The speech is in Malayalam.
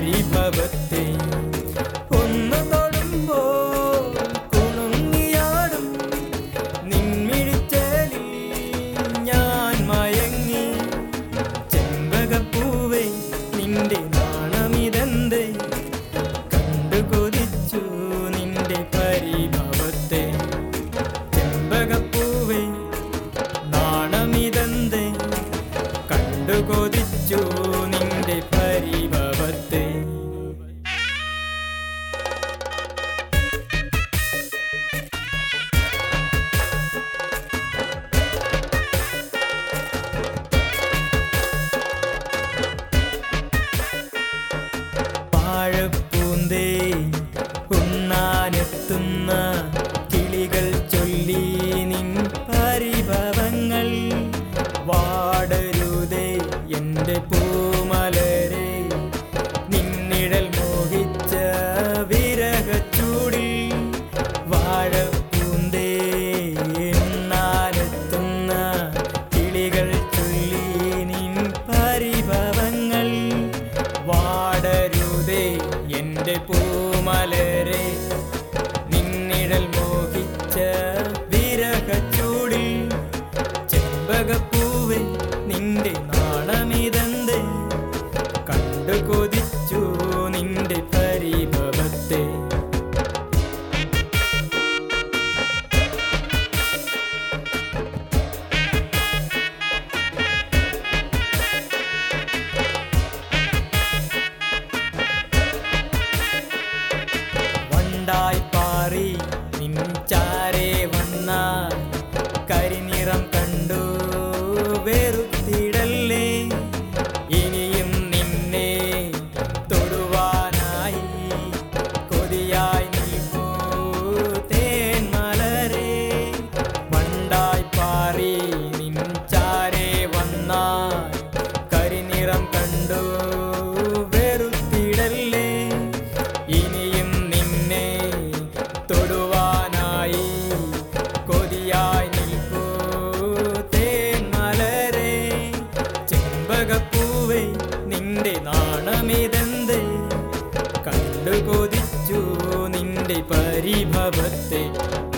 പരിഭവത്തെ ഒന്ന് തൊടുമ്പോൾ കുണുങ്ങിയാടും നിൻമിഴിച്ചേലിൽ ഞാൻ മയങ്ങി. ചെമ്പകപ്പൂവേ നിന്റെ നാണമിതെന്തേ, കണ്ടു കൊതിച്ചു നിന്റെ പരിഭവത്തെ. ചെമ്പകപ്പൂവേ നാണമിതെന്തേ, കണ്ടു കൊതിച്ചു നിന്റെ പരിഭവത്തെ. പാഴപ്പൂന്തേ ഉണ്ണാനെത്തുന്ന കിളികൾ ചൊല്ലി നിൻ പരിഭവങ്ങൾ. വാടരുതേ എൻ്റെ പൂമലരെ, നിന്നിഴൽ മോഹിച്ച വിരഹച്ചൂടിൽ. വാഴപ്പൂന്തേ ഉണ്ണാനെത്തുന്ന കിളികൾ ചൊല്ലി നിൻ പരിഭവങ്ങൾ. വാടരുതേ എൻ്റെ പൂമലരെ, നിന്നിഴൽ മോഹിച്ച വിരഹച്ചൂടിൽ. ചെമ്പകപ്പൂവേ നിന്റെ നാണമിതെന്തേ, കണ്ടു കൊതിച്ചു നിന്റെ പരിഭവത്തെ. വണ്ടായി പാറി നിൻ ചാരേ വന്നാൽ കരിനിറം കണ്ടു വെറുത്തിടല്ലേ. ഇനിയും നിന്നെ തൊടുവാനായി കൊതിയായി നിൽപ്പൂ തേന്മലരെ. വണ്ടായി പാറി നിൻ ചാരേ വന്നാൽ കരിനിറം കണ്ടു വെറുത്തിടല്ലേ. ഇനിയും നിന്നെ തൊടുവാനായി കൊതിയായി നിൽപ്പൂ തേന്മലരെ. ചെമ്പകപ്പൂവേ നിന്റെ നാണമിതെന്തേ, കണ്ടു കൊതിച്ചു നിന്റെ പരിഭവത്തെ.